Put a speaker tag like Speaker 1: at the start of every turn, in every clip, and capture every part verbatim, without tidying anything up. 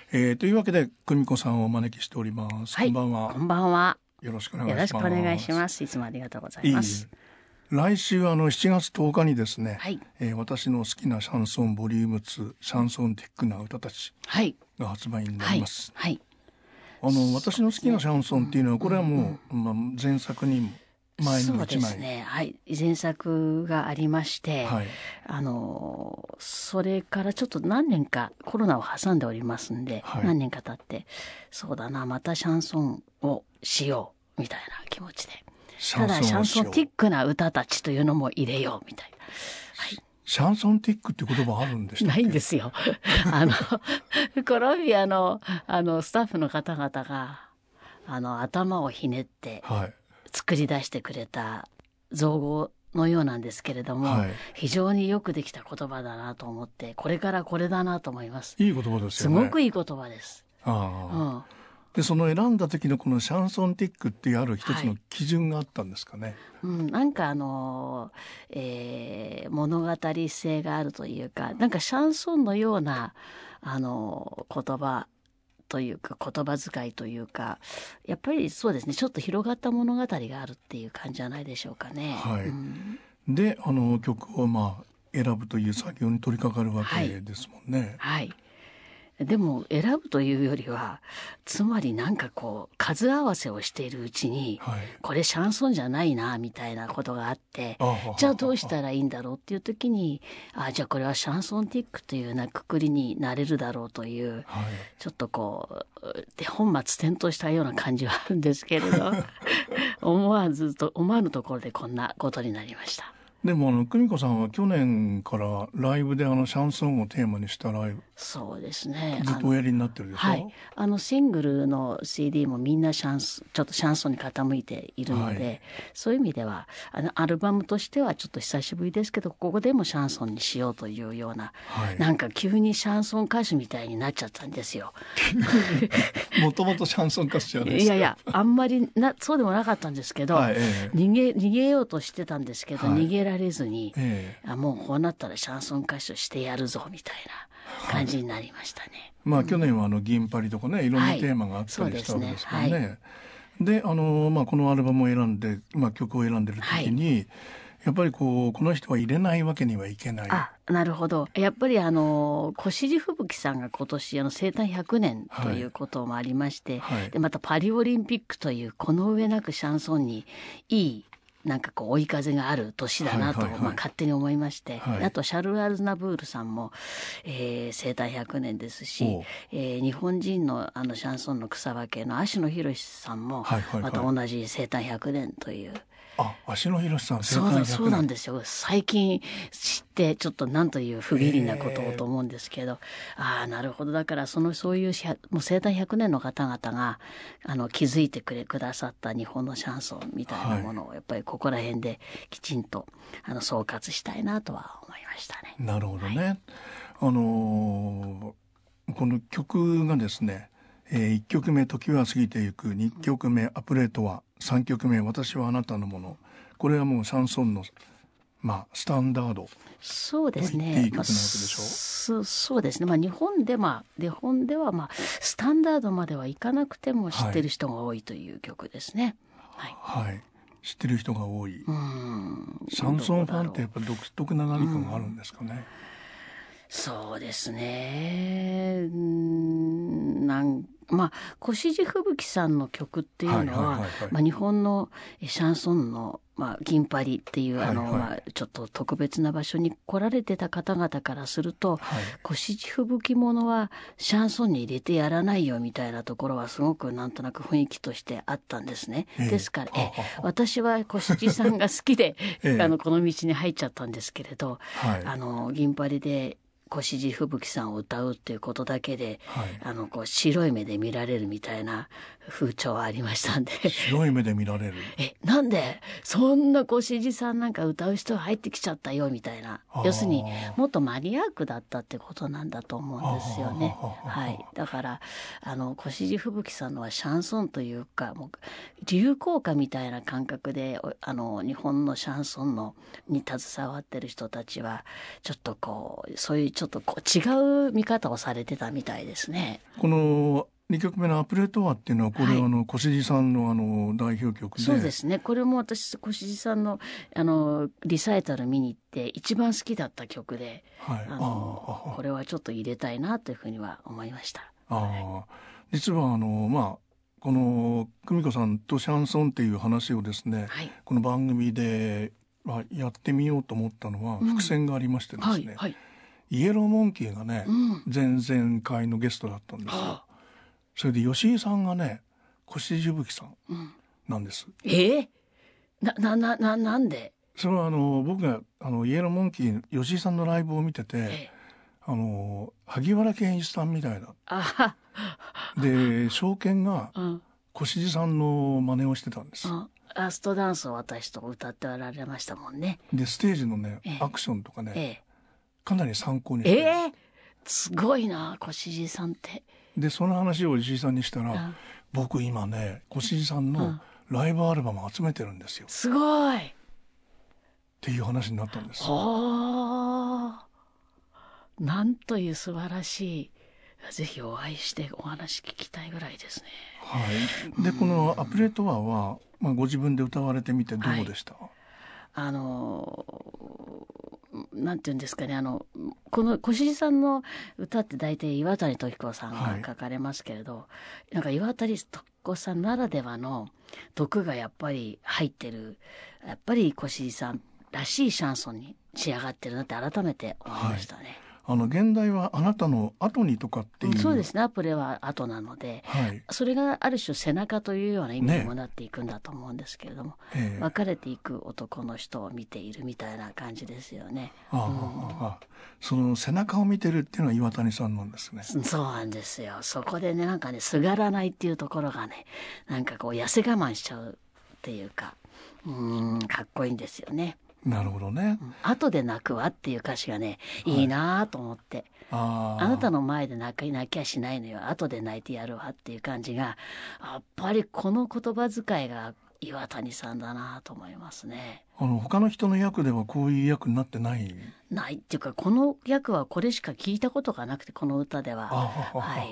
Speaker 1: えー、というわけで久美子さんをお招きしております、
Speaker 2: はい、
Speaker 1: こんばんは。
Speaker 2: こんばんは。
Speaker 1: よろしくお願いします。
Speaker 2: よろしくお願いします。いつもありがとうございます。
Speaker 1: いい来週あのしちがつとおかにですね、
Speaker 2: はい
Speaker 1: えー、私の好きなシャンソンボリュームツーシャンソンティックな歌たちが発売になります、
Speaker 2: はいはい
Speaker 1: はい、あの私の好きなシャンソンっていうのはこれはもう、うんうん、まあ、前作にも前にもいちまい、
Speaker 2: そうですね、はい、前作がありまして、
Speaker 1: はい、
Speaker 2: あのそれからちょっと何年かコロナを挟んでおりますんで、はい、何年か経ってそうだなまたシャンソンをしようみたいな気持ちで、ただシャンソンティックな歌たちというのも入れようみたいな、はい、
Speaker 1: シャンソンティックって言葉あるんでしたっけ？
Speaker 2: ないんですよあのコロンビアのあのスタッフの方々があの頭をひねって、はい作り出してくれた造語のようなんですけれども、はい、非常によくできた言葉だなと思ってこれからこれだなと思います。
Speaker 1: いい言葉ですよね。
Speaker 2: すごくいい言葉です。
Speaker 1: あ、うん、でその選んだ時のこのシャンソンティックっていうある一つの基準があったんですかね。はい、
Speaker 2: うん、なんかあの、えー、物語性があるというかなんかシャンソンのようなあの言葉というか言葉遣いというかやっぱりそうですねちょっと広がった物語があるっていう感じじゃないでしょうかね。
Speaker 1: はい、
Speaker 2: うん、
Speaker 1: であの曲をまあ選ぶという作業に取り掛かるわけですもんね。
Speaker 2: はい、はいでも選ぶというよりはつまりなんかこう数合わせをしているうちに、はい、これシャンソンじゃないなみたいなことがあってじゃあどうしたらいいんだろうっていう時にあじゃあこれはシャンソンティックというようなくくりになれるだろうという、はい、ちょっとこうで本末転倒したような感じはあるんですけれど思わずと思わぬところでこんなことになりました。
Speaker 1: でもあの久美子さんは去年からライブであのシャンソンをテーマにしたライブ
Speaker 2: そうですね
Speaker 1: ずっとおやりになってるでしょ。
Speaker 2: はい、あのシングルの シーディー もみんなシャンスちょっとシャンソンに傾いているので、はい、そういう意味ではあのアルバムとしてはちょっと久しぶりですけどここでもシャンソンにしようというような、はい、なんか急にシャンソン歌手みたいになっちゃったんですよ。
Speaker 1: もともとシャンソン歌手じゃないですか。
Speaker 2: いやいやあんまりなそうでもなかったんですけど、はいええ、逃げ逃げようとしてたんですけど、はい、逃げられずに、ええ、あもうこうなったらシャンソン歌手してやるぞみたいな感じになりましたね。はい、
Speaker 1: まあ、去年はあの銀パリとかねいろんなテーマがあったりしたわけですからね。はい、で、ねはい、あのまあ、このアルバムを選んで、まあ、曲を選んでる時に、はい、やっぱりこうこの人は入れないわけにはいけない。
Speaker 2: あなるほど。やっぱりあの越路吹雪さんが今年あの生誕ひゃくねんということもありまして、はい、でまたパリオリンピックというこの上なくシャンソンにいいなんかこう追い風がある年だなと、はいはいはいまあ、勝手に思いまして、はい、あとシャルル・アルズナブールさんも、えー、生誕ひゃくねんですし、えー、日本人のあのシャンソンの草分けの芦野博さんもまた同じ生誕ひゃくねんという、はいはいはい
Speaker 1: あ、芦野博さん生誕ひゃくねん。
Speaker 2: そうだそうなんですよ。最近知ってちょっとなんという不義理なことをと思うんですけど、えー、ああなるほどだからそのそういうもう生誕ひゃくねんの方々があの気づいてくれくださった日本のシャンソンみたいなものを、はい、やっぱりここら辺できちんとあの総括したいなとは思いましたね。
Speaker 1: なるほどね。はい、あのー、この曲がですね、えー、いっきょくめ時は過ぎてゆく、にきょくめアプレートは、さんきょくめ私はあなたのもの、これはもうシャンソンの、まあ、スタンダード
Speaker 2: そうですね。
Speaker 1: いい曲なわけでしょ。
Speaker 2: そ, そうですね、まあ、日本で、まあ、日本では、まあ、スタンダードまではいかなくても知ってる人が多いという曲ですね。
Speaker 1: はい、はいはい、知ってる人が多い。うんシャンソンファンってやっぱ独特な何かがあるんですかね。うん、
Speaker 2: そうですね。うんなんまあ、越路吹雪さんの曲っていうのは、まあ、日本のシャンソンの、まあ、銀パリっていうあの、はいはいまあ、ちょっと特別な場所に来られてた方々からすると、はい、越路吹雪ものはシャンソンに入れてやらないよみたいなところはすごくなんとなく雰囲気としてあったんですね。えー、ですからえ私は越路さんが好きで、えー、あのこの道に入っちゃったんですけれど、はい、あの銀パリで越路吹雪さんを歌うっていうことだけで、はい、あのこう白い目で見られるみたいな風潮はありましたんで
Speaker 1: 白い目で見られる。
Speaker 2: えなんでそんな越路さんなんか歌う人が入ってきちゃったよみたいな、要するにもっとマニアックだったってことなんだと思うんですよね。はい、だからあの越路吹雪さんのはシャンソンというかもう流行歌みたいな感覚であの日本のシャンソンのに携わってる人たちはちょっとこうそういうちょっとこう違う見方をされてたみたいですね。
Speaker 1: このにきょくめのアプレトワっていうのはこれはあの越路さんのあの代表曲で、
Speaker 2: そうですね、これも私越路さんのあのリサイタル見に行って一番好きだった曲で、
Speaker 1: はい、
Speaker 2: あのこれはちょっと入れたいなというふうには思いました。
Speaker 1: あ、はい、実はあのまあこの久美子さんとシャンソンっていう話をですね、はい、この番組でやってみようと思ったのは伏線がありましてですね、うんはいはい、イエローモンキーがね、うん、前々回のゲストだったんですよ。それで吉井さんがね越路吹雪さんなんです、うん、
Speaker 2: えー、なななななんで
Speaker 1: それはあの僕があのイエローモンキー吉井さんのライブを見てて、えー、あの萩原健一さんみたいだ
Speaker 2: あ
Speaker 1: で証券が越路さんの真似をしてたんです、うん、
Speaker 2: ラストダンスを私と歌っておられましたもんね。
Speaker 1: でステージのね、えー、アクションとかね、えー、かなり参考にして
Speaker 2: えー、すごいな越路さんって。
Speaker 1: でその話を石井さんにしたら、うん、僕今ね越路さんのライブアルバム集めてるんですよ、
Speaker 2: すごい
Speaker 1: っていう話になったんです。
Speaker 2: はあ、なんという素晴らしい。ぜひお会いしてお話聞きたいぐらいですね。
Speaker 1: はい、でこのアプレトワは、まあ、ご自分で歌われてみてどうでした？はい、
Speaker 2: あのなんていうんですかね、あのこの越路さんの歌って大体岩谷時子さんが書かれますけれど、はい、なんか岩谷時子さんならではの毒がやっぱり入ってる、やっぱり越路さんらしいシャンソンに仕上がってるなって改めて思いましたね。はい、
Speaker 1: あの現代はあなたの後にとかっていう、
Speaker 2: そうですね、アプレは後なので、はい、それがある種背中というような意味にもなっていくんだと思うんですけれども、ね、別れていく男の人を見ているみたいな感じですよね。
Speaker 1: ああ、うん、ああ、その背中を見てるっていうのは岩谷さんなんですね。
Speaker 2: そうなんですよ。そこでね、なんかね、すがらないっていうところがね、なんかこう痩せ我慢しちゃうっていうか、うーん、かっこいいんですよね。
Speaker 1: なるほどね、
Speaker 2: うん、後で泣くわっていう歌詞がね、いいなと思って、はい、あ, あなたの前で泣き泣きゃしないのよ、後で泣いてやるわっていう感じが、やっぱりこの言葉遣いが岩谷さんだなと思いますね。
Speaker 1: あの他の人の役ではこういう役になってない
Speaker 2: ないっていうか、この役はこれしか聞いたことがなくて、この歌では。はい、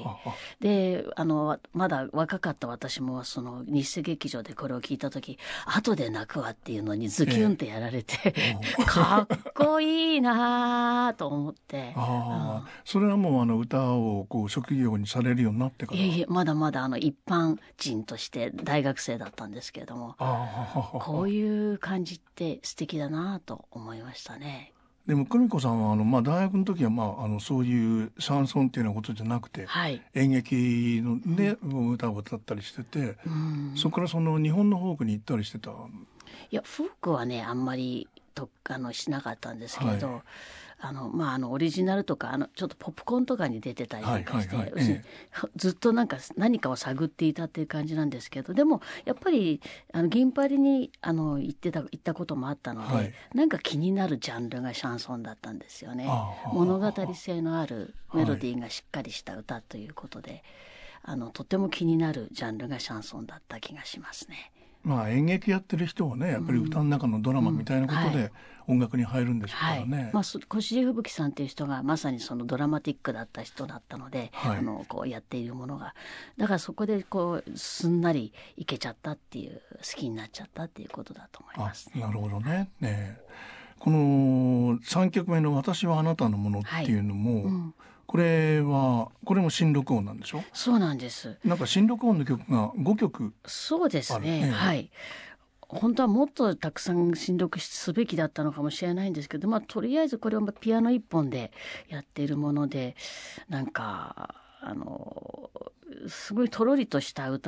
Speaker 2: であのまだ若かった私もその日生劇場でこれを聞いた時、後で泣くわっていうのにズキュンってやられて、えー、かっこいいなと思って
Speaker 1: あ、うん、それはもうあの歌をこう職業にされるようになってから？
Speaker 2: いえいえ、まだまだあの一般人として大学生だったんですけれども、こういう感じって素敵だなと思いましたね。
Speaker 1: でも久美子さんはあの、まあ、大学の時は、まあ、あのそういうシャンソンっていうようなことじゃなくて、はい、演劇ので、うん、歌を歌ったりしてて、うん、そこからその日本のフォークに行ったりしてた？い
Speaker 2: や、フォークはねあんまりとあのしなかったんですけれど、はい、あのまあ、あのオリジナルとかあのちょっとポップコーンとかに出てたりとかして、はいはいはい、ええ、ずっとなんか何かを探っていたっていう感じなんですけど、でもやっぱりあの銀パリにあの行ってた行ったこともあったので、はい、なんか気になるジャンルがシャンソンだったんですよね。物語性のあるメロディーがしっかりした歌ということで、はい、あのとても気になるジャンルがシャンソンだった気がしますね。
Speaker 1: まあ、演劇やってる人はね、やっぱり歌の中のドラマみたいなことで音楽に入るんでしょうからね。うんうん、はい、まあ、
Speaker 2: 越路吹雪さんっていう人がまさにそのドラマティックだった人だったので、はい、あのこうやっているものが、だからそこでこうすんなりいけちゃったっていう、好きになっちゃったっていうことだと思います、ね。
Speaker 1: あ、なるほどね。ね、このさんきょくめの私はあなたのものっていうのも、はい、うん、これはこれも新録音なんでしょ？
Speaker 2: そうなんです。
Speaker 1: なんか新録音の曲がごきょくある。
Speaker 2: そうですね、はい。本当はもっとたくさん新録すべきだったのかもしれないんですけど、まあ、とりあえずこれはピアノ一本でやっているもので、なんかあのすごいとろりとした歌を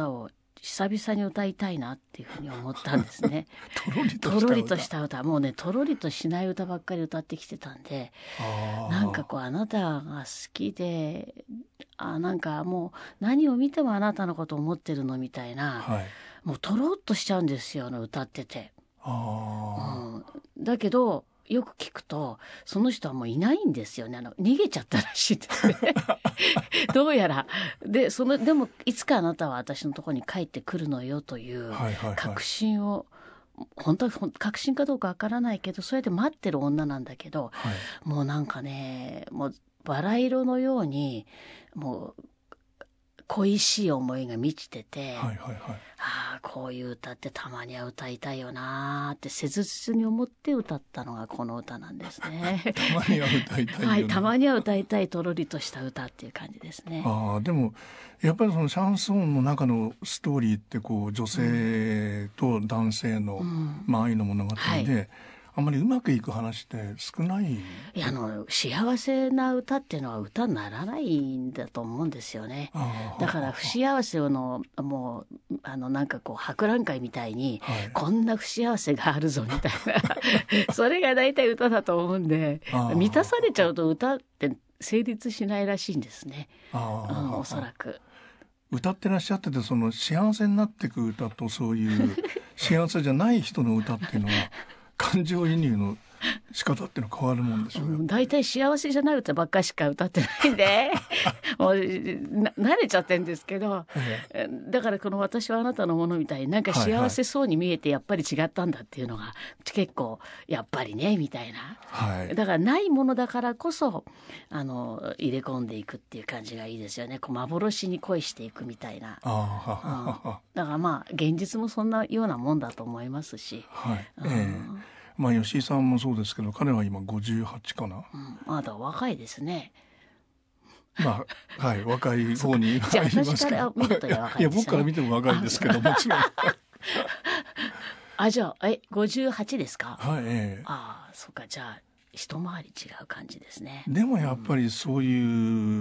Speaker 2: 久々に歌いたいなっていうふうに思ったんですね。
Speaker 1: とろりとした歌。
Speaker 2: とろりとした歌、もうねとろりとしない歌ばっかり歌ってきてたんで、なんかこうあなたが好きで、あなんかもう何を見てもあなたのことを思ってるのみたいな、
Speaker 1: はい、
Speaker 2: もうとろっとしちゃうんですよ、歌ってて。
Speaker 1: あ、
Speaker 2: うん、だけどよく聞くとその人はもういないんですよね。あの逃げちゃったらしいですねどうやらでそのでもいつかあなたは私のところに帰ってくるのよという確信を、はいはいはい、本当は確信かどうかわからないけどそうやって待ってる女なんだけど、はい、もうなんかねもうバラ色のようにもう恋しい思いが満ちてて、はいはいはい、ああこういう歌ってたまには歌いたいよなって切実に思って歌ったのがこの歌なんですね
Speaker 1: たまには歌いたいよね
Speaker 2: はい、たまには歌いたいとろりとした歌っていう感じですね。
Speaker 1: あでもやっぱりそのシャンソンの中のストーリーってこう女性と男性の、うんまあ、愛の物語で、はいあんまりうまくいく話って少ない。
Speaker 2: いやあの幸せな歌っていうのは歌にならないんだと思うんですよね。だから不幸せのもうあのなんかこう博覧会みたいに、はい、こんな不幸せがあるぞみたいなそれが大体歌だと思うんで満たされちゃうと歌って成立しないらしいんですね。あ、うん、おそらく
Speaker 1: 歌ってらっしゃっててその幸せになっていく歌とそういう幸せじゃない人の歌っていうのは感情移入の仕方っていうのは変わるもんでしょうよ。
Speaker 2: だいたい幸せじゃない歌ばっかりしか歌ってないんでもう慣れちゃってるんですけど、ええ、だからこの私はあなたのものみたいになんか幸せそうに見えてやっぱり違ったんだっていうのが、はいはい、結構やっぱりねみたいな、はい、だからないものだからこそあの入れ込んでいくっていう感じがいいですよね。こう幻に恋していくみたいな。あ、うん、だからまあ現実もそんなようなもんだと思いますし、
Speaker 1: はい、うん、ええまあ、吉井さんもそうですけど彼は今ごじゅうはちかな、
Speaker 2: うん、まだ若いですね。
Speaker 1: まあはい若い方に
Speaker 2: じゃあ私から見ると若いですね。
Speaker 1: いや僕から見ても若いですけどもちろん
Speaker 2: あじゃあえごじゅうはちですか。
Speaker 1: はい、ええ、
Speaker 2: ああそうかじゃあ一回り違う感じですね。
Speaker 1: でもやっぱりそういう、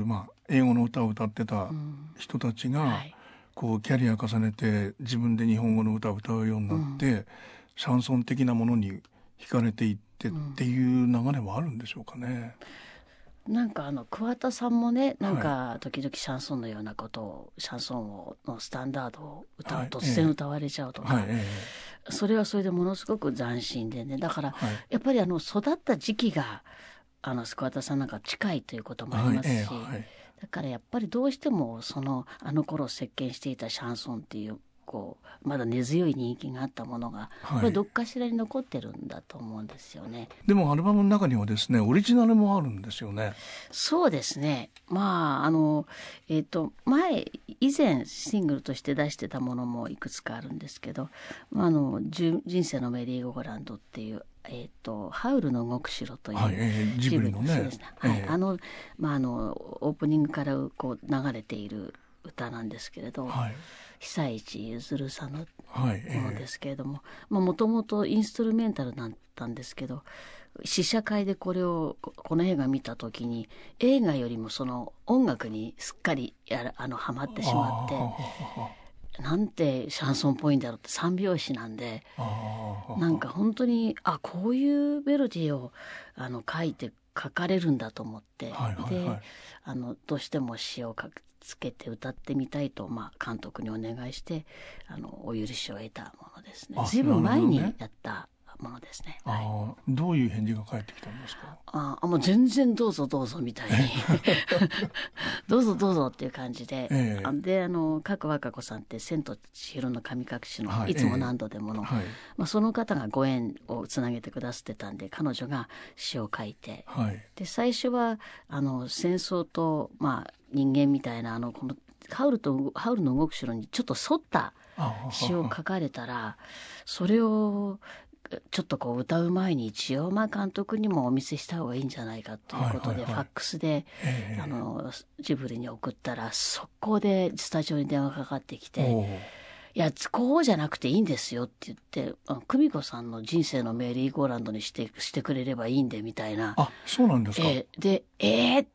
Speaker 1: まあ、英語の歌を歌ってた人たちが、うんはい、こうキャリア重ねて自分で日本語の歌を歌うようになって、うん、シャンソン的なものに惹かれていってっていう流れもあるんでしょうかね。
Speaker 2: うん、なんかあの桑田さんもねなんか時々シャンソンのようなことをシャンソンをのスタンダードを歌う、はい、突然歌われちゃうとか、はいええ、それはそれでものすごく斬新でねだから、はい、やっぱりあの育った時期があの桑田さんなんか近いということもありますし、はいえはい、だからやっぱりどうしてもそのあの頃席巻していたシャンソンっていうこうまだ根強い人気があったものが、はい、これどっかしらに残ってるんだと思うんですよね。
Speaker 1: でもアルバムの中にはですねオリジナルもあるんですよね。
Speaker 2: そうですねまああのえっと前以前シングルとして出してたものもいくつかあるんですけど、まあ、あの人生のメリーゴーランドっていうえー、とハウルの動く城という、
Speaker 1: はいえー、ジブリのね、
Speaker 2: はいえー、あのまああのオープニングからこう流れている歌なんですけれど、はい、久石譲さんのものですけれどももともとインストゥルメンタルだったんですけど試写会でこれをこの映画見た時に映画よりもその音楽にすっかりやるあのハマってしまってなんてシャンソンっぽいんだろうって三拍子なんでなんか本当にあこういうメロディーをあの書いて書かれるんだと思って、はいはいはい、であのどうしても詩を書くつけて歌ってみたいと、まあ、監督にお願いしてあのお許しを得たものですね。ずいぶん前にやったものですね。はい、
Speaker 1: あどういう返事が返ってきたんですか。
Speaker 2: あもう全然どうぞどうぞみたいにどうぞどうぞっていう感じで、えー、であの賀来和歌子さんって千と千尋の神隠しの、はい、いつも何度でもの、えーはいまあ、その方がご縁をつなげてくださってたんで彼女が詩を書いて、はい、で最初はあの戦争と、まあ、人間みたいなあのこのハウルとハウルの動く城にちょっと沿った詩を書かれたらそれをちょっとこう歌う前に一応まあ監督にもお見せした方がいいんじゃないかということで、はいはいはい、ファックスで、えー、あのジブリに送ったら速攻でスタジオに電話かかってきていやこうじゃなくていいんですよって言って久美子さんの人生のメリーゴーランドにしてしてくれればいいんでみたいな。
Speaker 1: あそうなんですか。
Speaker 2: えー、でえー、っ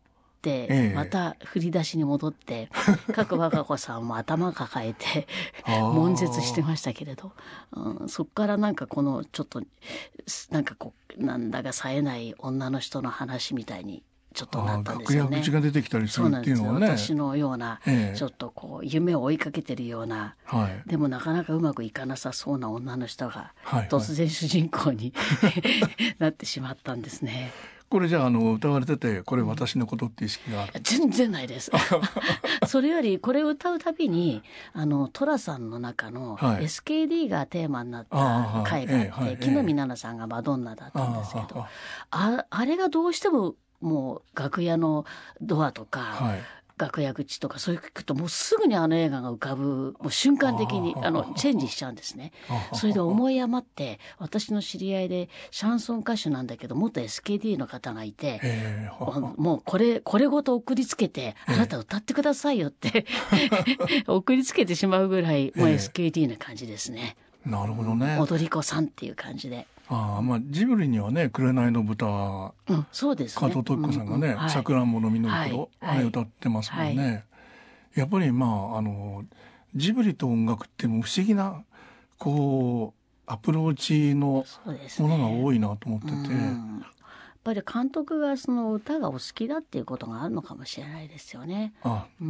Speaker 2: て、
Speaker 1: ええ、
Speaker 2: また振り出しに戻って賀来和歌子さんも頭抱えて悶絶してましたけれど、うん、そこからなんかこのちょっとなんかこうなんだか冴えない女の人の話みたいにちょっとなったんですよね。
Speaker 1: 楽屋口が出てきたりするっていうのはね。
Speaker 2: そうなんですよ。私のような、
Speaker 1: ええ、
Speaker 2: ちょっとこう夢を追いかけてるような、
Speaker 1: はい、
Speaker 2: でもなかなかうまくいかなさそうな女の人が、
Speaker 1: はいはい、
Speaker 2: 突然主人公になってしまったんですね。
Speaker 1: これじゃあ、あの歌われててこれ私のことっていう意識がある？
Speaker 2: 全然ないですそれよりこれを歌うたびにあの寅さんの中の エスケーディー がテーマになった回があって、はい、木の実奈々さんがマドンナだったんですけど、 あ, あ, あれがどうしてももう楽屋のドアとか、はい、楽屋口とかそういう聞くともうすぐにあの映画が浮かぶ、もう瞬間的にあのチェンジしちゃうんですね。それで思い余って私の知り合いでシャンソン歌手なんだけど元 エスケーディー の方がいて、もうこれこれごと送りつけてあなた歌ってくださいよって送りつけてしまうぐらいもう エスケーディー な感じですね。
Speaker 1: なるほどね。
Speaker 2: 踊り子さんっていう感じで。
Speaker 1: ああ、まあジブリにはね紅の豚、
Speaker 2: うん、そうですね、
Speaker 1: 加藤登紀子さんがね、さくらんぼの実る頃、はい、あれ歌ってますもんね、はい、やっぱりまああのジブリと音楽っても不思議なこうアプローチのものが多いなと思ってて、ね、うん、
Speaker 2: やっぱり監督がその歌がお好きだっていうことがあるのかもしれないですよね。
Speaker 1: あ、うん、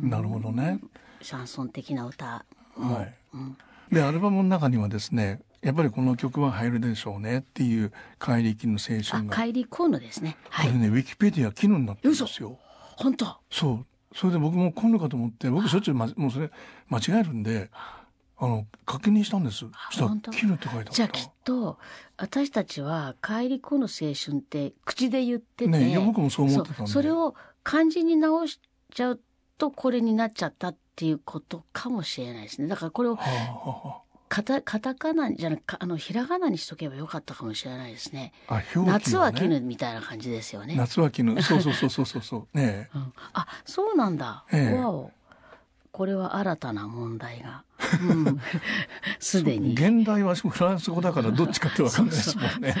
Speaker 1: なるほどね。
Speaker 2: シャンソン的な歌も、
Speaker 1: はい、うん、でアルバムの中にはですねやっぱりこの曲は入るでしょうねっていう怪力の青春が、
Speaker 2: 怪力コーヌですね、はい、
Speaker 1: これねウィキペディア機能になってるんですよ。
Speaker 2: 本当？
Speaker 1: そうそれで僕も今度かと思って僕しょっちゅう、ま、もうそれ間違えるんであの確認したんです。そしたらキヌって書いてあった。
Speaker 2: じゃあきっと私たちは怪力の青春って口で言ってて、
Speaker 1: ね、いや僕もそう思ってたんで
Speaker 2: そ, それを漢字に直しちゃうとこれになっちゃったっていうことかもしれないですね。だからこれを、はあはあ、カタカタカナじゃなくあのひらがなにしとけばよかったかもしれないですね。
Speaker 1: あ、表記はね、
Speaker 2: 夏は絹みたいな感じですよね。
Speaker 1: 夏は絹、そうそうそうそうそうねえ、
Speaker 2: うん、あ、そうなんだ、ええ、わお、これは新たな問題がすで、うん、に
Speaker 1: 現代はフランス語だからどっちかって分かんないですもんね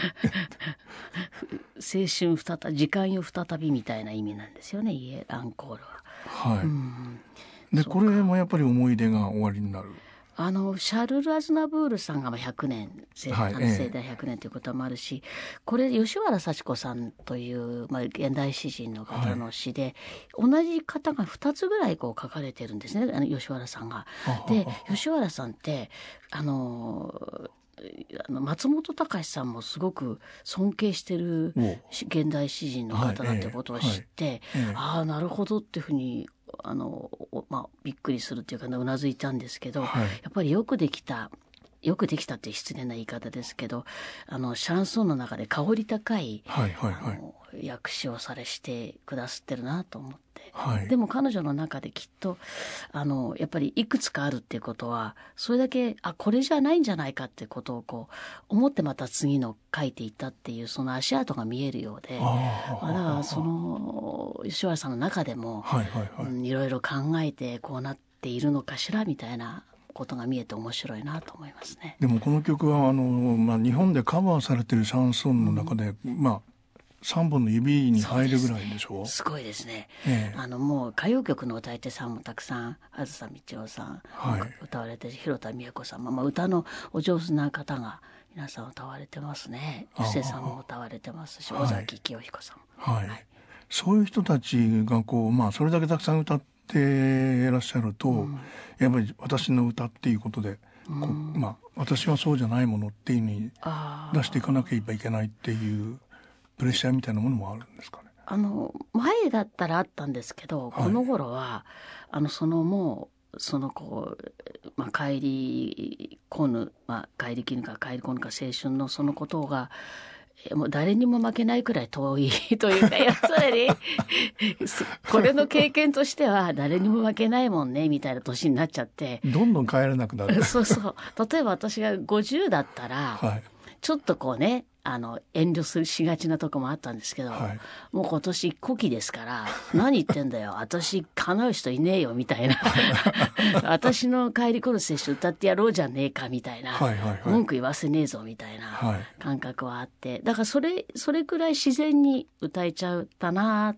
Speaker 2: 青春再び時間よ再びみたいな意味なんですよね、イエアンコールは。
Speaker 1: はい、うん、でこれもやっぱり思い出が終わりになる。
Speaker 2: あのシャルル・アズナブールさんがひゃくねん、はい、生誕ひゃくねんということもあるし、これ吉原幸子さんという、まあ、現代詩人の方の詩で、はい、同じ方がふたつぐらいこう書かれてるんですね、あの吉原さんが。で吉原さんってあのあの松本隆さんもすごく尊敬してる現代詩人の方だってことを知って、はいええはいえ、ああなるほどっていうふうにあの、まあ、びっくりするっていうかうなずいたんですけど、はい、やっぱりよくできたよくできたって失礼な言い方ですけど、あのシャンソンの中で香り高い、はいはいはい、あの訳詞をされしてくださってるなと思って、はい、でも彼女の中できっとあのやっぱりいくつかあるっていうことはそれだけあこれじゃないんじゃないかってことをこう思ってまた次の書いていったっていうその足跡が見えるようで、ああだからその吉原さんの中でも、はいはいはいうん、いろいろ考えてこうなっているのかしらみたいなことが見えて面白いなと思いますね。
Speaker 1: でもこの曲はあの、まあ、日本でカバーされてるシャンソンの中で、うん、まあさんぼんの指に入るぐらいでしょう。
Speaker 2: す, すごいですね、ええ、あのもう歌謡曲の歌い手さんもたくさんあずさみちおさん、はい、歌われて広田美恵子さんも、まあ、歌のお上手な方が皆さん歌われてますね。布施さんも歌われてますし尾崎清彦さんも、はいはい、
Speaker 1: そういう人たちがこう、まあ、それだけたくさん歌っていらっしゃると、うん、やっぱり私の歌っていうことでこう、まあ、私はそうじゃないものっていうふうに出していかなければいけないっていうプレッシャーみたいなものもあるんですかね。
Speaker 2: あの前だったらあったんですけど、はい、この頃はあのそのもうそのこう、まあ、帰りこぬ、まあ、帰りきぬか帰りこぬか青春のそのことがもう誰にも負けないくらい遠いというか、要するにこれの経験としては誰にも負けないもんねみたいな年になっちゃってど
Speaker 1: んどん帰れなくなる
Speaker 2: そうそう例えば私がごじゅうだったら、はい、ちょっとこうねあの遠慮するしがちなとこもあったんですけど、はい、もう今年古希ですから何言ってんだよ私叶う人いねえよみたいな私の帰りこの青春歌ってやろうじゃねえかみたいな、はいはいはい、文句言わせねえぞみたいな感覚はあって、だからそれそれくらい自然に歌えちゃったなと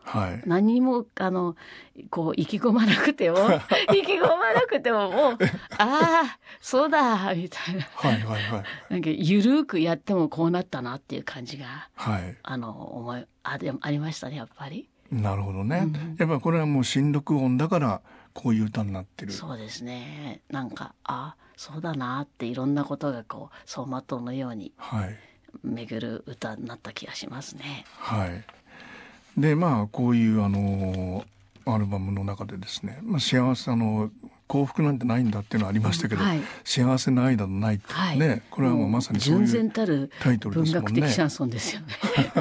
Speaker 1: はい、
Speaker 2: 何もあのこう意気込まなくても意気込まなくてももうああそうだみたいな、
Speaker 1: はいはいはい、
Speaker 2: なんかゆるくやってもこうなったなっていう感じが、
Speaker 1: はい、
Speaker 2: あの思い あ, でありましたねやっぱり。
Speaker 1: なるほどね、うん、やっぱこれはもう新録音だからこういう歌になってる。
Speaker 2: そうですね、なんかあそうだなっていろんなことがこう走馬灯のように巡る歌になった気がしますね。
Speaker 1: はい、でまあこういうあのアルバムの中でですね、まあ、幸せあの幸福なんてないんだっていうのはありましたけど、うんはい、幸せな愛などないってね、はい、これはもうまさにそういうタイトルですもんね。
Speaker 2: 文学的シャンソンですよね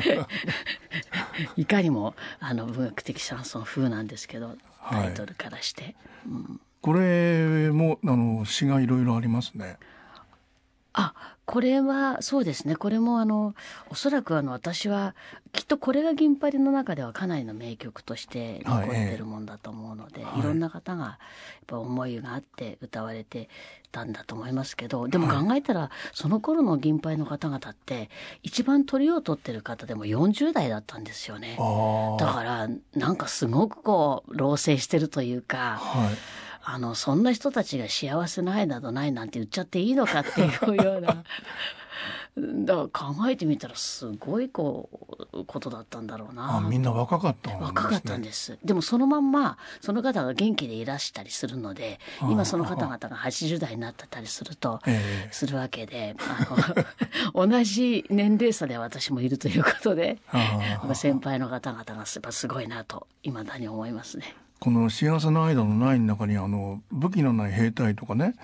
Speaker 2: いかにもあの文学的シャンソン風なんですけど、タイトルからして、はいうん、
Speaker 1: これもあの詩がいろいろありますね。
Speaker 2: あ、これはそうですね、これもあのおそらくあの私はきっとこれが銀パリの中ではかなりの名曲として残ってるもんだと思うので、はい、いろんな方がやっぱ思いがあって歌われてたんだと思いますけど、でも考えたら、はい、その頃の銀パリの方々って一番鳥を取ってる方でもよんじゅう代だったんですよね。だからなんかすごくこう老成してるというか、はいあのそんな人たちが幸せないなどないなんて言っちゃっていいのかっていうようなだから考えてみたらすごいこうことだったんだろうな。
Speaker 1: あみんな若かったんですね。
Speaker 2: 若かったんです。でもそのまんまその方が元気でいらしたりするので、今その方々がはちじゅう代になってたりすると、えー、するわけであの同じ年齢差で私もいるということで先輩の方々がすごいなと未だに思いますね。
Speaker 1: この幸せの間のないの中にあの武器のない兵隊とかね、うん、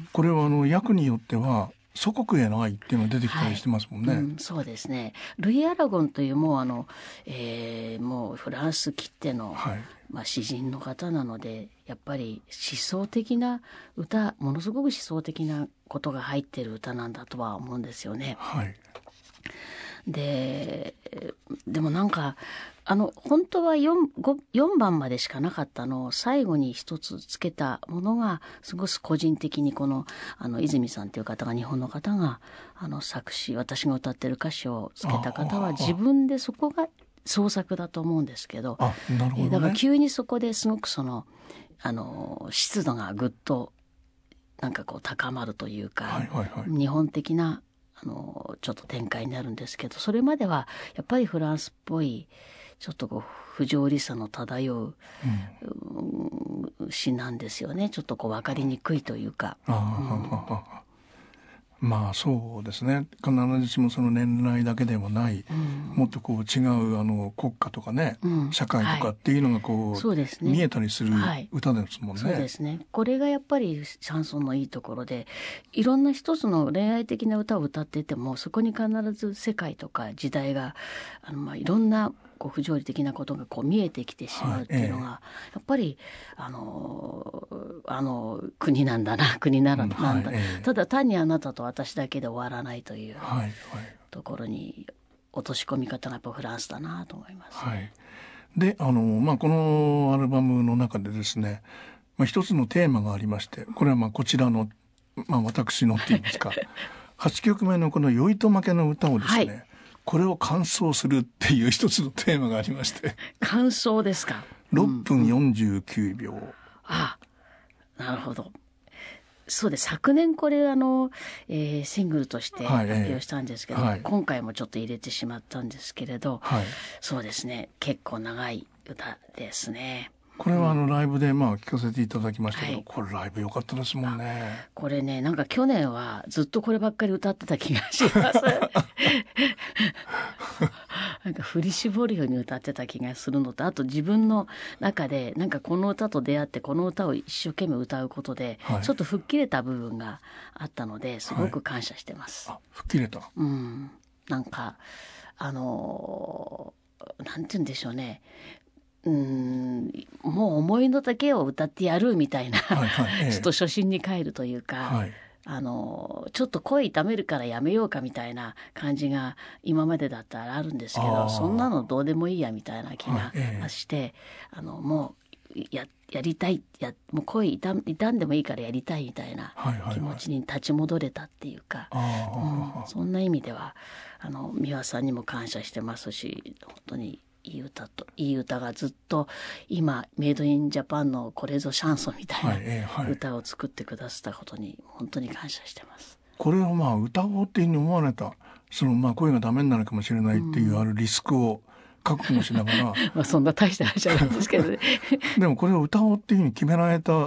Speaker 1: これはあの役によっては祖国への愛っていうのが出てきたりしてますもんね。
Speaker 2: はいうん、そうですね。ルイ・アラゴンというもうあの、えー、もうフランスきっての、はいまあ、詩人の方なのでやっぱり思想的な歌ものすごく思想的なことが入ってる歌なんだとは思うんですよね。はい、ででもなんかあの本当は 4, よんばんまでしかなかったのを最後に一つつけたものがすごく個人的にこのあの泉さんという方が日本の方があの作詞私が歌ってる歌詞をつけた方は自分でそこが創作だと思うんですけど、
Speaker 1: あなるほどね、
Speaker 2: だから急にそこですごくそのあの湿度がぐっとなんかこう高まるというか、はいはいはい、日本的なあのちょっと展開になるんですけど、それまではやっぱりフランスっぽいちょっとこう不条理さの漂う、うん、詩なんですよね。ちょっとこう分かりにくいというか、
Speaker 1: あ、うん、まあそうですね。必ずしもその年代だけでもない、うん、もっとこう違うあの国家とかね、うん、社会とかっていうのがこう、はい、そうですね、見えたりする歌ですもんね。
Speaker 2: はい、そうですね。これがやっぱりシャンソンのいいところで、いろんな一つの恋愛的な歌を歌っていてもそこに必ず世界とか時代があの、まあ、いろんなこう不条理的なことがこう見えてきてしまうっていうのが、はいええ、やっぱりあのあの国なんだな国ならなんだ、はいええ、ただ単にあなたと私だけで終わらないというところに落とし込み方がやっぱフランスだなと思います、ね。
Speaker 1: はい、であの、まあ、このアルバムの中でですね、まあ、一つのテーマがありまして、これはまあこちらの、まあ、私のっていうんですかはちきょくめのこの酔いと負けの歌をですね、はい、これを完走するっていう一つのテーマがありまして。
Speaker 2: 完走ですか。
Speaker 1: ろっぷんよんじゅうきゅうびょう、うん、
Speaker 2: ああ、なるほど。そうです。昨年これあの、えー、シングルとして発表したんですけど、はい、今回もちょっと入れてしまったんですけれど、はい、そうですね、結構長い歌ですね。
Speaker 1: これはあのライブでまあ聴かせていただきましたけど、はい、これライブ良かったですもんね。
Speaker 2: これね、なんか去年はずっとこればっかり歌ってた気がしますなんか振り絞るように歌ってた気がするのと、あと自分の中でなんかこの歌と出会ってこの歌を一生懸命歌うことで、はい、ちょっと吹っ切れた部分があったのですごく感謝してます、
Speaker 1: はい、あ、吹っ切れた、
Speaker 2: うん、なんかあのなんて言うんでしょうね、うーんもう思いの丈を歌ってやるみたいな、はいはいええ、ちょっと初心に帰るというか、はい、あのちょっと声痛めるからやめようかみたいな感じが今までだったらあるんですけど、そんなのどうでもいいやみたいな気がして、はいええ、あのもう や, やりたいやもう声 痛, 痛んでもいいからやりたいみたいな気持ちに立ち戻れたっていうか、はいはいはい、うん、そんな意味ではあの美輪さんにも感謝してますし、本当にいい歌といい歌がずっと今メイドインジャパンのこれぞシャンソンみたいな歌を作ってくださったことに本当に感謝してます。
Speaker 1: これをまあ歌おうっていうふうに思われた、そのまあ声がダメになるかもしれないっていうあるリスクを覚悟しながら、うん、
Speaker 2: まあそんな大した話じゃないんですけどね
Speaker 1: でもこれを歌おうっていうふうに決められた、うん、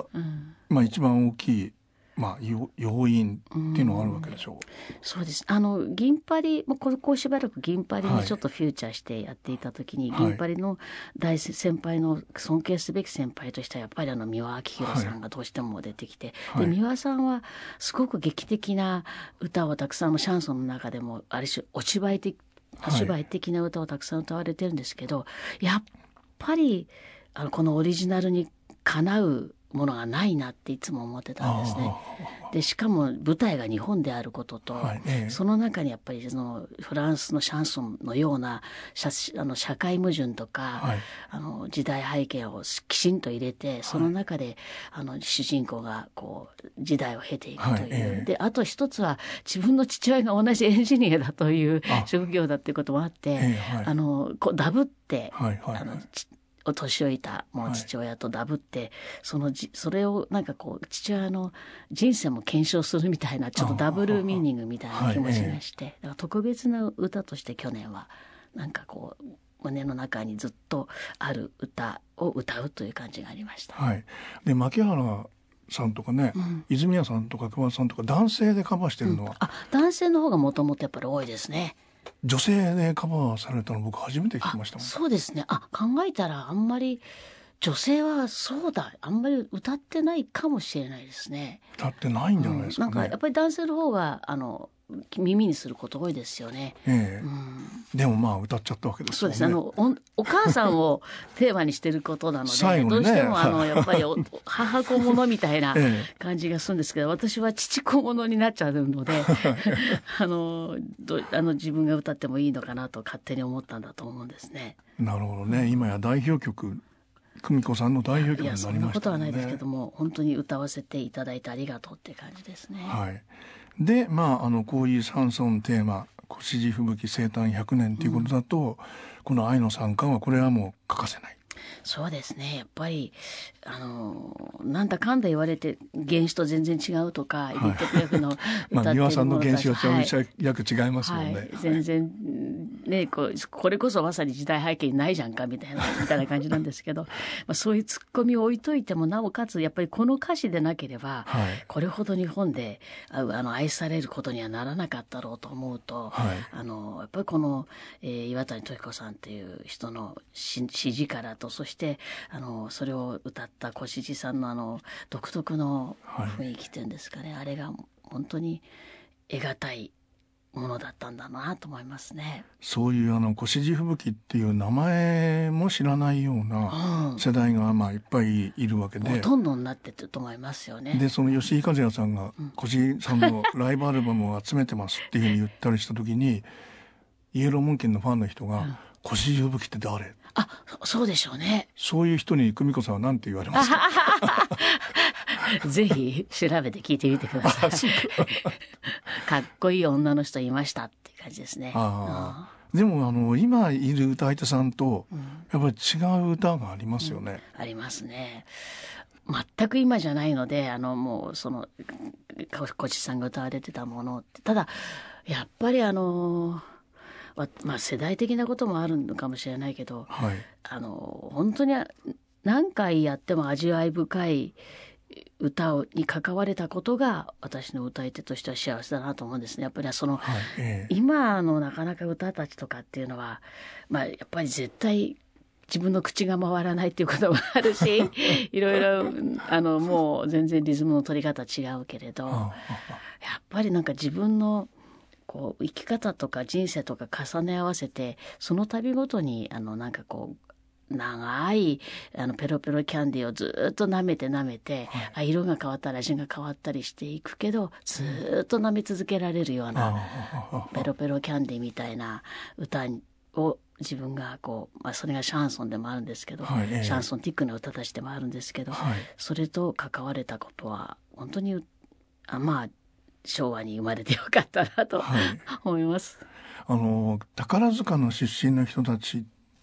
Speaker 1: まあ一番大きいまあ、要因っていうのがあるわけでしょう。
Speaker 2: うん、そうです。あの銀パリ、これこうしばらく銀パリにちょっとフューチャーしてやっていた時に、はい、銀パリの大先輩の尊敬すべき先輩としてはやっぱりあの三輪明宏さんがどうしても出てきて、はい、で三輪さんはすごく劇的な歌をたくさんのシャンソンの中でもある種お芝居的、お芝居的な歌をたくさん歌われてるんですけど、はい、やっぱりあのこのオリジナルにかなうものがないなっていつも思ってたんですね。でしかも舞台が日本であることと、はいええ、その中にやっぱりそのフランスのシャンソンのような社、あの社会矛盾とか、はい、あの時代背景をきちんと入れて、その中で、はい、あの主人公がこう時代を経ていくという、はいええ、であと一つは自分の父親が同じエンジニアだという職業だっていうこともあって、えはい、あのこうダブって、はいはいはい、あのお年老いたもう父親とダブって、はい、そのじそれをなんかこう父親の人生も検証するみたいなちょっとダブルミーニングみたいな気持ちがして、はい、だから特別な歌として去年はなんかこう胸の中にずっとある歌を歌うという感じがありました。
Speaker 1: はい、で牧原さんとかね、うん、泉谷さんとか熊田さんとか男性でカバーしてるのは、うん、
Speaker 2: あ男性の方がもともとやっぱり多いですね。
Speaker 1: 女性でカバーされたの僕初めて聞きましたもん。
Speaker 2: そうですね。あ考えたらあんまり女性はそうだあんまり歌ってないかもしれないですね。
Speaker 1: 歌ってないんじゃないですかね。
Speaker 2: うん、なんかやっぱり男性の方があの耳にすること多いですよね。
Speaker 1: ええうん、でもまあ歌っちゃったわけですよね。
Speaker 2: そうです。あの お, お母さんをテーマにしてることなので、ね、どうしてもあのやっぱり母子ものみたいな感じがするんですけど、私は父子ものになっちゃうのであのどあの自分が歌ってもいいのかなと勝手に思ったんだと思うんですね。
Speaker 1: なるほどね。今や代表曲久美子さんの代表曲になりましたね。いやそんな
Speaker 2: ことはないですけども本当に歌わせていただいてありがとうっていう感じですね。
Speaker 1: はい。でまああのこういうシャンソンテーマ越路吹雪生誕ひゃくねんということだと、うん、この愛の参加はこれはもう欠かせない。
Speaker 2: そうですね。やっぱりあのなんだかんだ言われて原詞と全然違うとか、リット役の歌ってるものだし、まあ
Speaker 1: 三輪さんの原詞は約違いますもんね。はい、
Speaker 2: 全然ねこうこれこそまさに時代背景にないじゃんかみたいなみたいな感じなんですけど、まあそういうツッコミを置いといてもなおかつやっぱりこの歌詞でなければ、はい、これほど日本であの愛されることにはならなかったろうと思うと、はい、あのやっぱりこの、えー、岩谷時子さんっていう人の詩力とそしてあのそれを歌った越路さんのあの独特の雰囲気っていうんですかね、はい、あれが本当に得難いものだったんだなと思いますね。
Speaker 1: そういうあの越路吹雪っていう名前も知らないような世代がまあいっぱいいるわけで、
Speaker 2: ほとんどになってると思いますよね。
Speaker 1: でその吉井和也さんが越路さんのライブアルバムを集めてますっていうふうに言ったりした時にイエローモンキーのファンの人が、うん、越路吹雪って誰？
Speaker 2: あ、そうでしょうね。
Speaker 1: そういう人に久美子さんは何て言われますか？
Speaker 2: ぜひ調べて聞いてみてください。かっこいい女の人いましたっていう感じですね。
Speaker 1: あでもあの今いる歌い手さんとやっぱり違う歌がありますよね。
Speaker 2: うん、ありますね。全く今じゃないのであのもうその越路さんが歌われてたものってただやっぱりあのまあ、世代的なこともあるのかもしれないけど、はい、あの本当に何回やっても味わい深い歌に関われたことが私の歌い手としては幸せだなと思うんですね。やっぱりその、はいええ、今のなかなか歌たちとかっていうのは、まあ、やっぱり絶対自分の口が回らないっていうこともあるしいろいろあのもう全然リズムの取り方違うけれどやっぱりなんか自分のこう生き方とか人生とか重ね合わせてその度ごとにあのなんかこう長いあのペロペロキャンディーをずっと舐めて舐めて、はい、あ色が変わったり味が変わったりしていくけどずっと舐め続けられるようなペロペロキャンディーみたいな歌を自分がこう、まあ、それがシャンソンでもあるんですけど、はいえー、シャンソンティックな歌たちでもあるんですけど、はい、それと関われたことは本当にあまあ昭和に生まれてよかったなと、はい、思います。
Speaker 1: あの宝塚の出身の人たち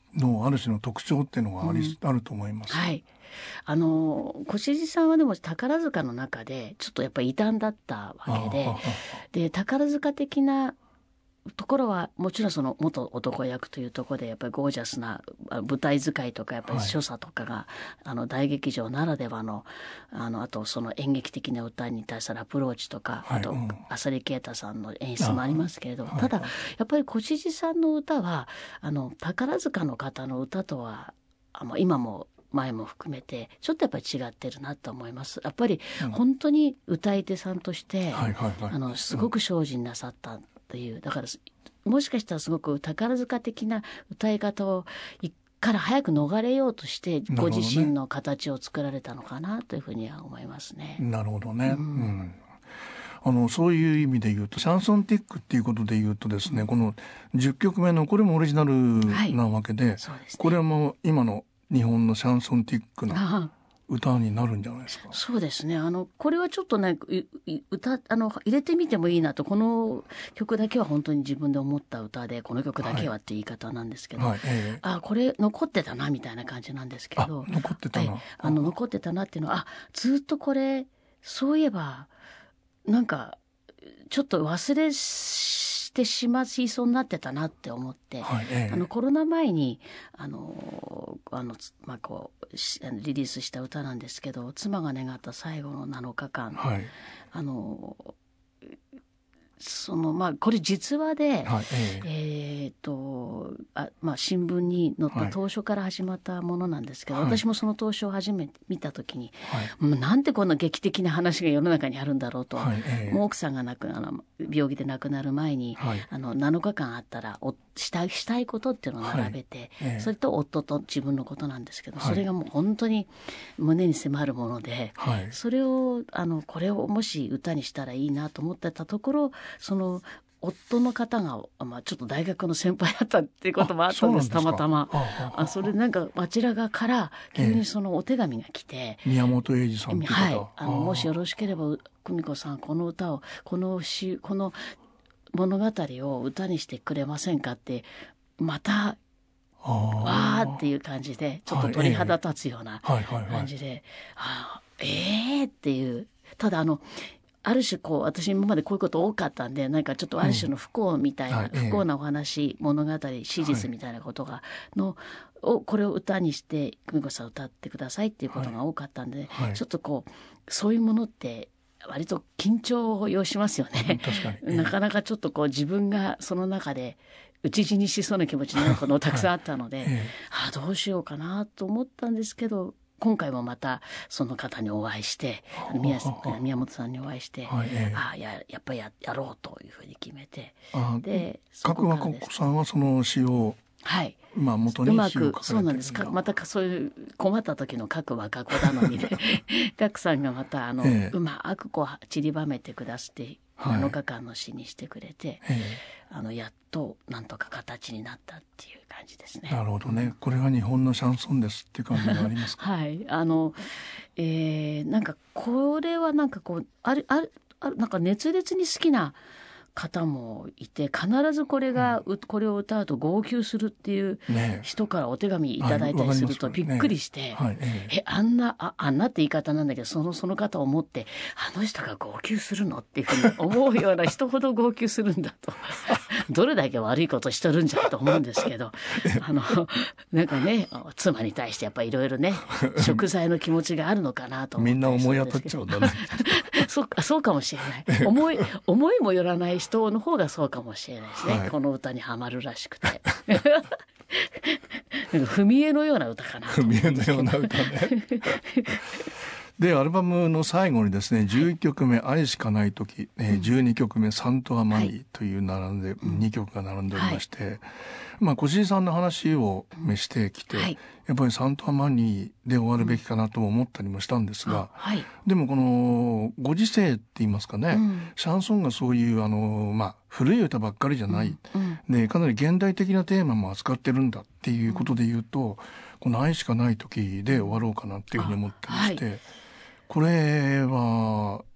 Speaker 1: のある種の特徴っていうのがあり、うん、あると思います。
Speaker 2: はい、あの越路さんはでも宝塚の中でちょっとやっぱり異端だったわけで、で宝塚的なところはもちろんその元男役というところでやっぱりゴージャスな舞台使いとかやっぱり所作とかが、はい、あの大劇場ならではの、あのあとその演劇的な歌に対するアプローチとか、はい、あと、うん、浅利慶太さんの演出もありますけれど、ただやっぱり越路さんの歌はあの宝塚の方の歌とはあの今も前も含めてちょっとやっぱり違ってるなと思います。やっぱり本当に歌い手さんとして、うん、あのすごく精進なさったという、だからもしかしたらすごく宝塚的な歌い方をから早く逃れようとしてご自身の形を作られたのかなというふうには思いますね。
Speaker 1: なるほどね、うんうん、あのそういう意味で言うとシャンソンティックっていうことで言うとですね、うん、このじゅっきょくめのこれもオリジナルなわけで、はい、そうですね、これも今の日本のシャンソンティックな歌になるんじゃないですか。
Speaker 2: そうですね、あのこれはちょっとね歌あの入れてみてもいいなと、この曲だけは本当に自分で思った歌で、この曲だけはって言い方なんですけど、はいはいえー、あこれ残ってたなみたいな感じなんですけど、
Speaker 1: あ残ってたな、
Speaker 2: はい、あの残ってたなっていうのは、あずっとこれそういえばなんかちょっと忘れしてしまいそうになってたなって思って、はいええ、あのコロナ前にあのあの、まあ、こうリリースした歌なんですけど、妻が願った最後のなのかかん、はい、あのそのまあこれ実話で、はいえええー、とあまあ、新聞に載った投書から始まったものなんですけど、はい、私もその投書を初めて見た時に、はい、もうなんてこんな劇的な話が世の中にあるんだろうと、はいえー、もう奥さんが亡くあの病気で亡くなる前に、はい、あのなのかかんあったらおしたい、したいことっていうのを並べて、はいえー、それと夫と自分のことなんですけど、はい、それがもう本当に胸に迫るもので、はい、それをあのこれをもし歌にしたらいいなと思ってたところ、その夫の方が、まあ、ちょっと大学の先輩だったっていうこともあったんです、たまたま。ああそれでなんかあちら側から急にそのお手紙が来て、え
Speaker 1: ー、宮本英二さんっていう方、
Speaker 2: はい、あのもしよろしければ久美子さんこの歌をこの詩この物語を歌にしてくれませんかって、またわーっていう感じでちょっと鳥肌立つような感じで、あえーっていう、ただあのある種こう私今までこういうこと多かったんで、なんかちょっとある種の不幸みたいな、うんはい、不幸なお話、えー、物語史実みたいなことがの、はい、をこれを歌にして久美子さん歌ってくださいっていうことが多かったんで、はい、ちょっとこうそういうものって割と緊張を要しますよね。確かに、えー、なかなかちょっとこう自分がその中で討ち死にしそうな気持ちになることもたくさんあったので、はいえー、あどうしようかなと思ったんですけど、今回もまたその方にお会いして、宮, 宮本さんにお会いして、はいえー、あややっぱり や, やろうというふうに決めて、で
Speaker 1: 角和子さんはその詩を、はいまあ、元に詩を書かれてるんだ。うまくそうなんです。
Speaker 2: またそういう困った時の角は角なのにね角さんがまたあの、えー、うまくこう散りばめてくださってなのかかんの詩にしてくれて、はいえー、あのやっとなんとか形になったっていう感じですね。
Speaker 1: なるほどね。これが日本のシャンソンですっていう感じがありますか。
Speaker 2: はいあの、えー、なんかこれはなんかこうあるあるあるなんか熱烈に好きな方もいて、必ずこれが、うん、これを歌うと号泣するっていう人からお手紙いただいたりするとびっくりして、ねはいええ、えあんな あ, あんなって言い方なんだけど、そのその方を思ってあの人が号泣するのっていうふうに思うような人ほど号泣するんだとどれだけ悪いことしとるんじゃと思うんですけどあのなんかね妻に対してやっぱりいろいろね贖罪の気持ちがあるのかなと思って
Speaker 1: みんな思い当たっちゃうんだね
Speaker 2: そうかそうかもしれない思い思いもよらない人の方がそうかもしれないですね、はい、この歌にはまるらしくてなんか踏み絵のような歌かなと
Speaker 1: 踏み絵のような歌ねでアルバムの最後にですねじゅういっきょくめ愛しかない時、えー、じゅうにきょくめサントアマニーという並んで、はい、にきょくが並んでおりまして、はいまあ、越路さんの話をしてきて、はい、やっぱりサントアマニーで終わるべきかなとも思ったりもしたんですが、はい、でもこのご時世って言いますかね、うん、シャンソンがそういうあの、まあ、古い歌ばっかりじゃない、うんうん、でかなり現代的なテーマも扱ってるんだっていうことで言うと、うん、この愛しかない時で終わろうかなっていうふうに思ってまして、はい、これは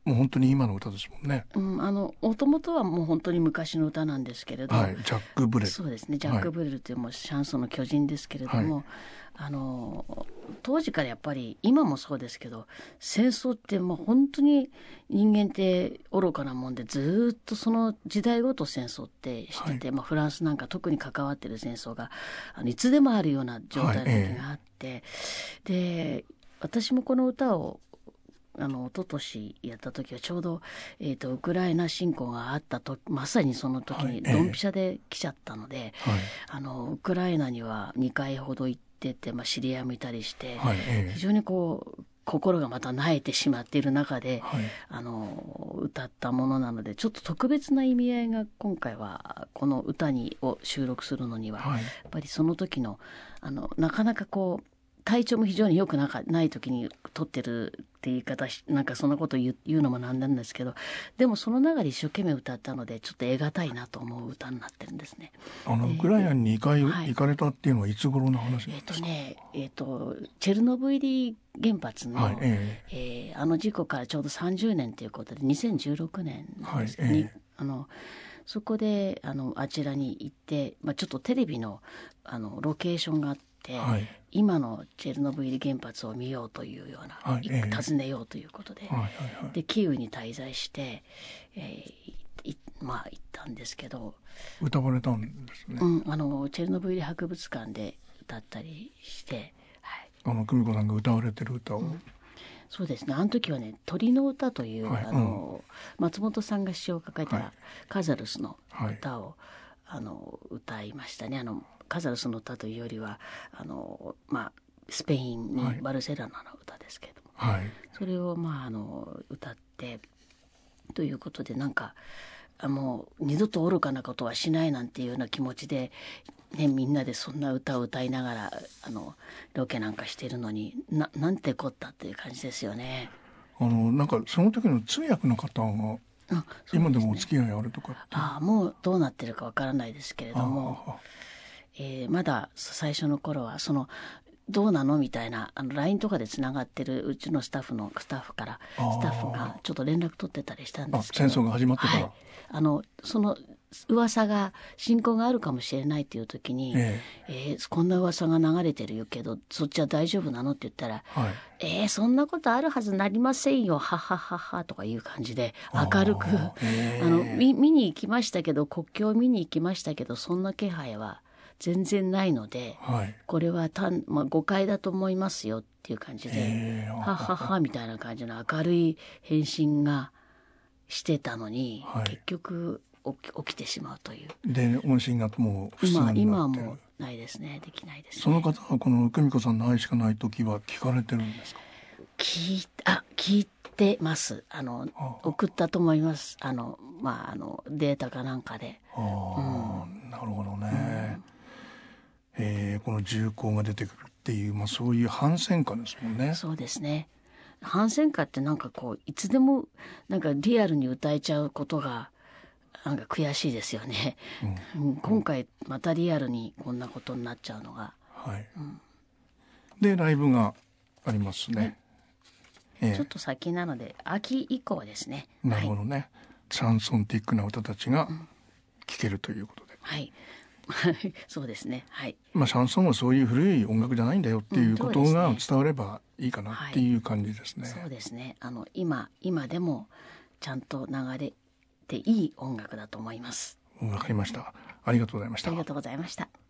Speaker 1: もう本当に今の歌ですもんね。
Speaker 2: うん、あの元々はもう本当に昔の歌なんですけれど、
Speaker 1: はい、ジャック・ブレル。
Speaker 2: そうですね、ジャック・ブレルというもうシャンソンの巨人ですけれども、はい、あの当時からやっぱり今もそうですけど、戦争ってもう本当に人間って愚かなもんで、ずっとその時代ごと戦争ってしてて、はい、まあ、フランスなんか特に関わってる戦争があのいつでもあるような状態の時があって、はい、えー、で私もこの歌をあの一昨年やった時はちょうど、えーと、ウクライナ侵攻があったとまさにその時にドンピシャで来ちゃったので、はい、あのウクライナにはにかいほど行ってて、まあ、知り合いもいたりして、はい、非常にこう心がまた萎えてしまっている中で、はい、あの歌ったものなので、ちょっと特別な意味合いが今回はこの歌にを収録するのには、はい、やっぱりその時の、あのなかなかこう体調も非常に良くなかない時に撮ってるって言い方、なんかそんなこと言う、言うのもなんなんですけど、でもその中で一生懸命歌ったのでちょっと得難いなと思う歌になってるんですね。
Speaker 1: あのウクライナににかい行かれたっていうのはいつ頃の話なんですか？
Speaker 2: えっ、ー、とね、えっ、ー、とチェルノブイリ原発の、はい、えーえー、あの事故からちょうどさんじゅうねんということでにせんじゅうろくねんですに、はい、えー、あのそこであのあちらに行って、まあ、ちょっとテレビのあのロケーションがあって、はい、今のチェルノブイリ原発を見ようというような、はい、えー、訪ねようということで、はいはいはい、でキーウに滞在して、えー、まあ行ったんですけど、
Speaker 1: 歌われたんですね。
Speaker 2: うん、あのチェルノブイリ博物館で歌ったりして、はい、
Speaker 1: あの久美子さんが歌われてる歌を、うん、
Speaker 2: そうですね、あの時はね鳥の歌という、はい、あの、うん、松本さんが詩を書いた、はい、カザルスの歌を、はい、あの歌いましたね。あのカザルスの歌というよりはあの、まあ、スペインにバルセロナの歌ですけれども、はい、それを、まあ、あの歌ってということで、なんかもう二度と愚かなことはしないなんていうような気持ちで、ね、みんなでそんな歌を歌いながらあのロケなんかしてるのに な, なんてこったっていう感じですよね。
Speaker 1: あのなんかその時の通訳の方があ、そうですね、今でもお付き合いあるとかって。
Speaker 2: あもうどうなってるかわからないですけれども、えー、まだ最初の頃はそのどうなのみたいなあの ライン とかでつながってるうちのスタッフのスタッフからスタッフがちょっと連絡取ってたりしたんですけど、
Speaker 1: 戦争が始まってから、はい、
Speaker 2: あのその噂が侵攻があるかもしれないっていう時に、えええー、こんな噂が流れてるけどそっちは大丈夫なのって言ったら、はい、えー、そんなことあるはずなりませんよははははとかいう感じで明るく あ, あの 見, 見に行きましたけど国境を見に行きましたけどそんな気配は全然ないので、はい、これは単、まあ、誤解だと思いますよっていう感じではははみたいな感じの明るい返信がしてたのに、はい、結局起 き, 起きてしまうという。
Speaker 1: で音信がもう不通になってる。
Speaker 2: 今はもうないですね、できないですね。
Speaker 1: その方はこの久美子さんの愛しかない時は聞かれてるんですか？
Speaker 2: 聞いあ聞いてます。あのああ送ったと思います。あのまああのデータかなんかで。あ、
Speaker 1: うん、なるほどね。うん、えー、この銃口が出てくるっていう、まあ、そういう反戦歌ですもんね。
Speaker 2: そうですね。反戦歌ってなんかこういつでもなんかリアルに歌えちゃうことがなんか悔しいですよね。うんうん、今回またリアルにこんなことになっちゃうのが。はい。うん、
Speaker 1: でライブがありますね。
Speaker 2: ええ、ちょっと先なので秋以降ですね。
Speaker 1: なるほどね。はい、シャンソンティックな歌たちが聴けるということで。
Speaker 2: はい。そうですね。はい。
Speaker 1: まあシャンソンはそういう古い音楽じゃないんだよっていうことが伝わればいいかなっていう感じですね。
Speaker 2: はい、そうですね。あの今今でもちゃんと流れていい音楽だと思います。
Speaker 1: わかりました。ありがとうございました。
Speaker 2: ありがとうございました。